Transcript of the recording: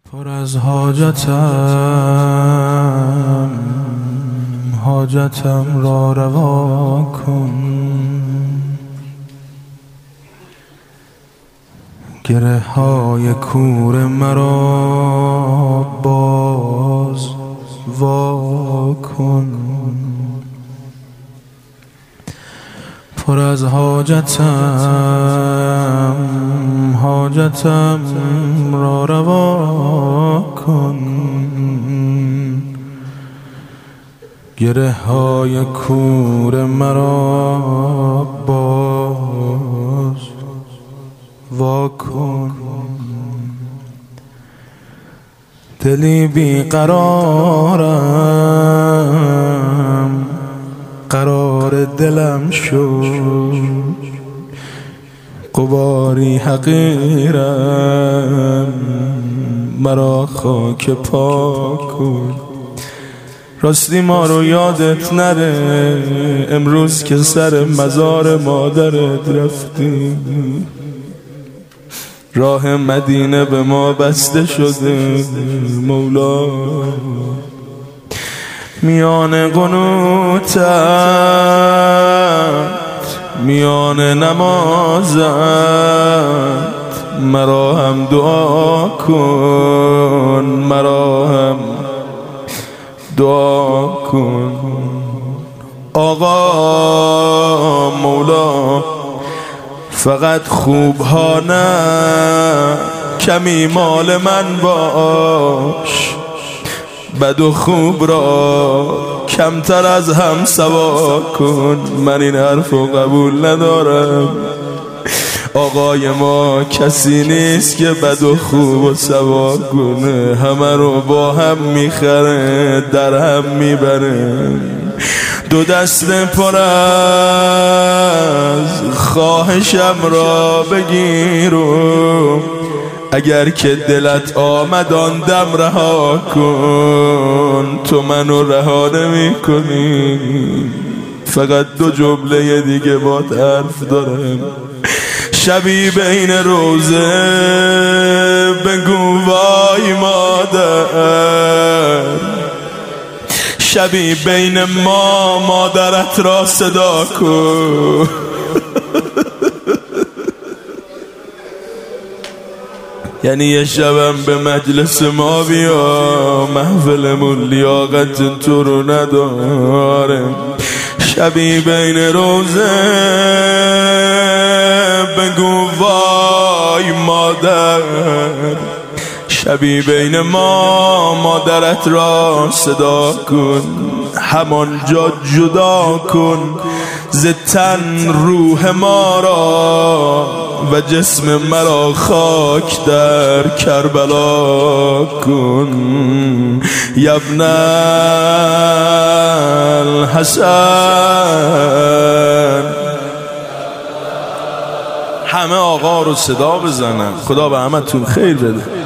پر از حاجتم را روا کن، گره های کور مرا باز وا کن. پر از حاجتم را روا کن، گره های کور مرا باز وا کن. دلی بی قرارم قرار دلم شد، غباری حقیرم مرا خاک پاک کن. راستی ما رو یادت نره امروز که سر مزار مادرت رفتیم، راه مدینه به ما بسته شده مولا. میان قنوتت میان نمازت مرا هم دعا کن، مرا هم دعا کن. آقا مولا فقط خوب ها نه، کمی مال من باش، بد و خوب را کمتر از هم سوا کن. من این حرف رو قبول ندارم، آقای ما کسی نیست که بد و خوب و سوا کنه، همه رو با هم میخره در هم میبره. دو دست پر از خواهشم را بگیر و اگر که دلت آمد آن دم رها کن. تو منو رها نمی کنی، فقط دو جمله دیگه با حرف دارم. شبی بین روزه بگو وای مادر، شبی بین ما مادرت را صدا کن. یعنی یه شبم به مجلس ما بیا، محفلمون لیاقت تو رو نداره. شبی بین روزه بگو وای مادر، شبی بین ما مادرت را صدا کن. همانجا جدا کن ز تن روح ما را و جسم مرا خاک در کربلا کن. یبن الحسن. همه آقا رو صدا بزنن، خدا به همه تون خیر بده.